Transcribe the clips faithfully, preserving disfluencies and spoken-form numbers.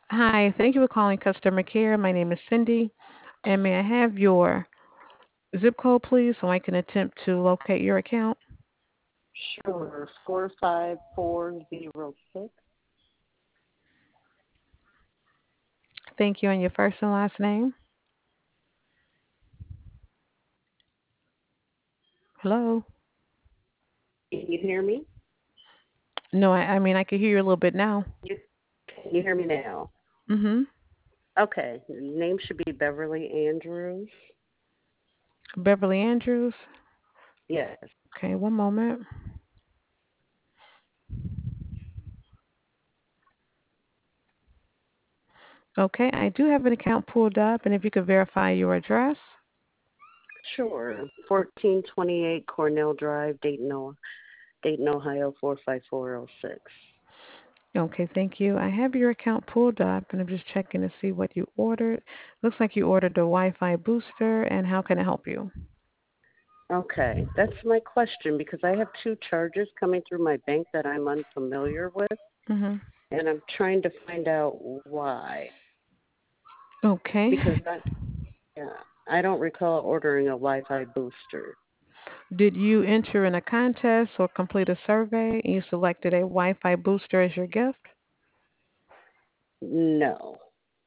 Hi, thank you for calling customer care. My name is Cindy, and may I have your zip code, please, so I can attempt to locate your account? Sure, four five four zero six. Thank you, and your first and last name. Hello? Can you hear me? No, I, I mean I can hear you a little bit now. You, can you hear me now? Mm-hmm. Okay, name should be Beverly Andrews. Beverly Andrews. Yes. Okay, one moment. Okay, I do have an account pulled up, and if you could verify your address. Sure, fourteen twenty-eight Cornell Drive, Dayton, O- Dayton, Ohio, four five four zero six. Okay, thank you. I have your account pulled up, and I'm just checking to see what you ordered. Looks like you ordered the Wi-Fi booster, and how can I help you? Okay, that's my question because I have two charges coming through my bank that I'm unfamiliar with, Mm-hmm. and I'm trying to find out why. Okay. Because I, yeah, I don't recall ordering a Wi-Fi booster. Did you enter in a contest or complete a survey and you selected a Wi-Fi booster as your gift? No.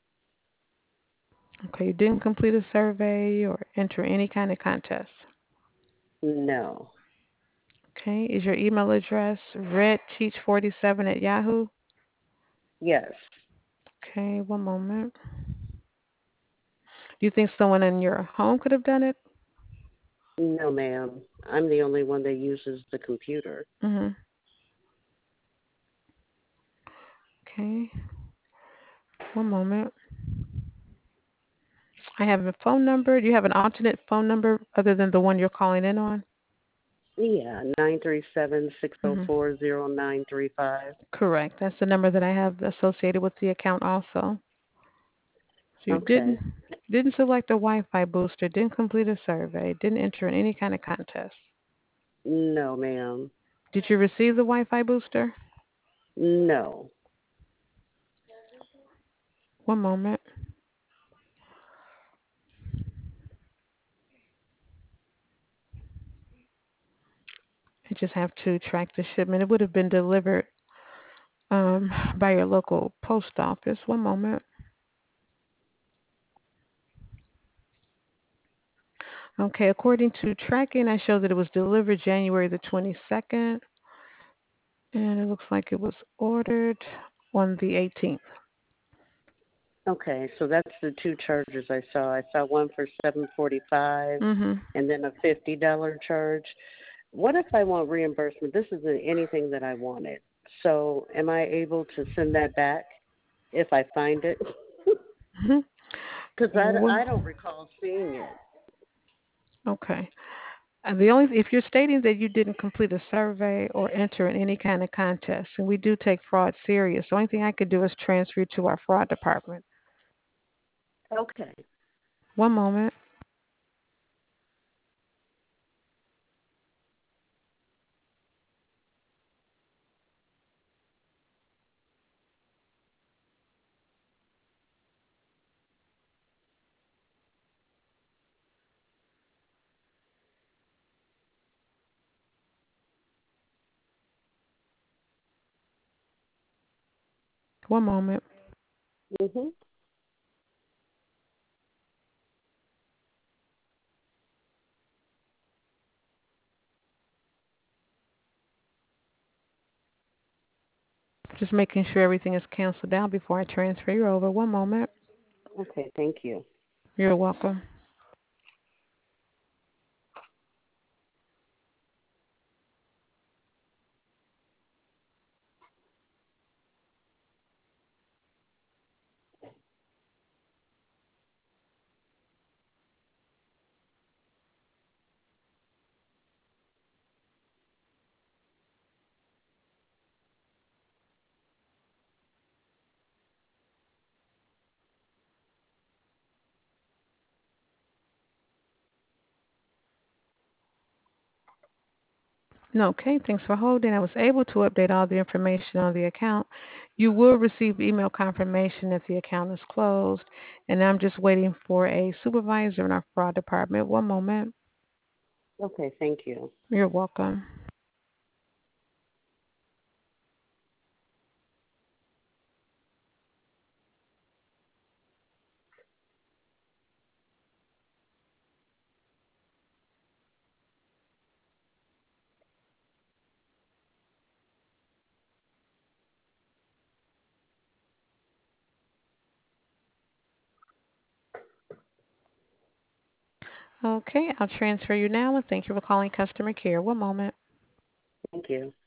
Okay, you didn't complete a survey or enter any kind of contest. No. Okay, is your email address redteach forty-seven at Yahoo? Yes. Okay, one moment. Do you think someone in your home could have done it? No, ma'am. I'm the only one that uses the computer. Mm-hmm. Okay, one moment. I have a phone number. Do you have an alternate phone number other than the one you're calling in on? Yeah, nine three seven six zero Mm-hmm. four zero nine three five. Correct. That's the number that I have associated with the account also. So you didn't Okay. didn't select a Wi-Fi booster, didn't complete a survey, didn't enter in any kind of contest. No, ma'am. Did you receive the Wi-Fi booster? No. One moment. I just have to track the shipment. It would have been delivered um, by your local post office. One moment. Okay, according to tracking, I show that it was delivered January the twenty-second, and it looks like it was ordered on the eighteenth. Okay, so that's the two charges I saw. I saw one for seven forty five Mm-hmm. and then a fifty dollar charge. What if I want reimbursement? This isn't anything that I wanted. So am I able to send that back if I find it? Because I, Well, I don't recall seeing it. okay. And the only if you're stating that you didn't complete a survey or enter in any kind of contest, and we do take fraud serious, the only thing I could do is transfer you to our fraud department. Okay. One moment. One moment. Mhm. Just making sure everything is canceled out before I transfer you over. One moment. Okay, thank you. You're welcome. No, okay, thanks for holding. I was able to update all the information on the account. You will receive email confirmation if the account is closed, and I'm just waiting for a supervisor in our fraud department. One moment. Okay, thank you. You're welcome. Okay, I'll transfer you now, and thank you for calling customer care. One moment. Thank you.